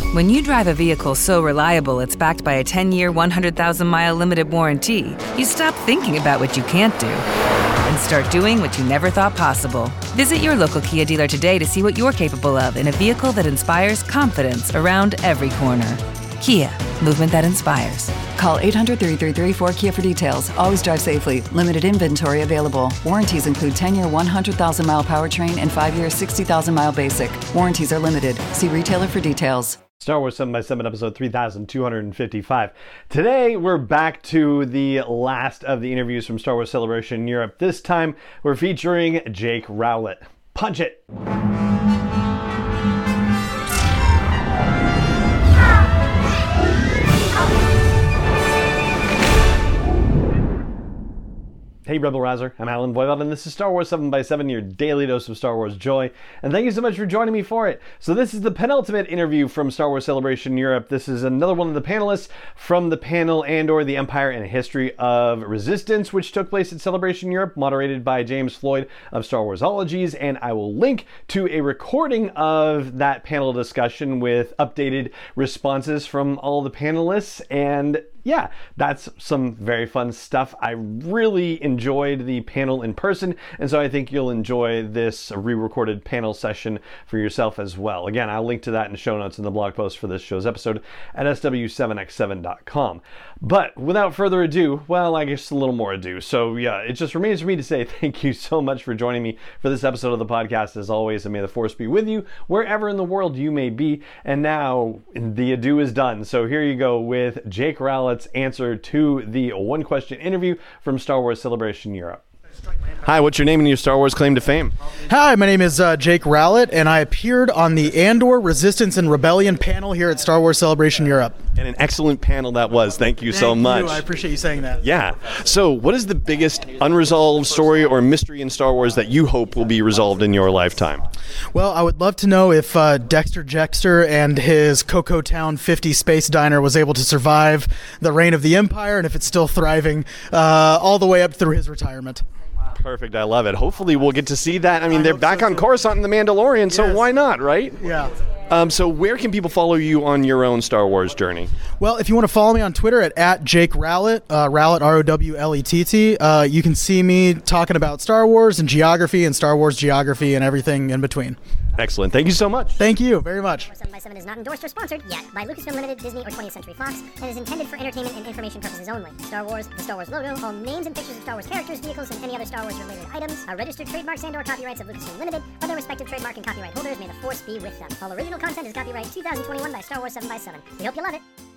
When you drive a vehicle so reliable it's backed by a 10-year, 100,000-mile limited warranty, you stop thinking about what you can't do and start doing what you never thought possible. Visit your local Kia dealer today to see what you're capable of in a vehicle that inspires confidence around every corner. Kia, movement that inspires. Call 800-333-4KIA for details. Always drive safely. Limited inventory available. Warranties include 10-year 100,000-mile powertrain and 5-year 60,000-mile basic. Warranties are limited. See retailer for details. Star Wars 7x7 episode 3255. Today we're back to the last of the interviews from Star Wars Celebration Europe. This time we're featuring Jake Rowlett. Punch it! Hey Rebel Rouser, I'm Alan Voivod, and this is Star Wars 7x7, your daily dose of Star Wars joy, and thank you so much for joining me for it. So this is the penultimate interview from Star Wars Celebration Europe. This is another one of the panelists from the panel Andor, the Empire and a History of Resistance, which took place at Celebration Europe, moderated by James Floyd of Star Warsologies, and I will link to a recording of that panel discussion with updated responses from all the panelists, and yeah, that's some very fun stuff. I really enjoyed the panel in person, and so I think you'll enjoy this re-recorded panel session for yourself as well. Again, I'll link to that in the show notes in the blog post for this show's episode at sw7x7.com. But without further ado, well, I guess a little more ado. So yeah, it just remains for me to say thank you so much for joining me for this episode of the podcast as always, and may the Force be with you wherever in the world you may be. And now the ado is done. So here you go with Jake Rowlett's answer to the one-question interview from Star Wars Celebration Europe. Hi, what's your name and your Star Wars claim to fame? Hi, my name is Jake Rowlett, and I appeared on the Andor, Resistance, and Rebellion panel here at Star Wars Celebration Europe. And an excellent panel that was. Thank you so much. I appreciate you saying that. Yeah. So what is the biggest unresolved story or mystery in Star Wars that you hope will be resolved in your lifetime? Well, I would love to know if Dexter Jettster and his Cocoa Town 50 space diner was able to survive the reign of the Empire, and if it's still thriving all the way up through his retirement. Perfect. I love it. Hopefully we'll get to see that. I mean, they're back on Coruscant in The Mandalorian, so why not, right? Yeah. So where can people follow you on your own Star Wars journey? Well, if you want to follow me on Twitter at Jake Rowlett, Rowlett, R-O-W-L-E-T-T, you can see me talking about Star Wars and geography and Star Wars geography and everything in between. Excellent. Thank you so much. Thank you very much. 7x7 is not endorsed or sponsored yet by Lucasfilm Limited, Disney, or 20th Century Fox, and is intended for entertainment and information purposes only. Star Wars, the Star Wars logo, all names and pictures of Star Wars characters, vehicles, and any other Star Wars-related items are registered trademarks and/or copyrights of Lucasfilm Limited, or their respective trademark and copyright holders. May the Force be with them. All original content is copyright 2021 by Star Wars 7x7. We hope you love it.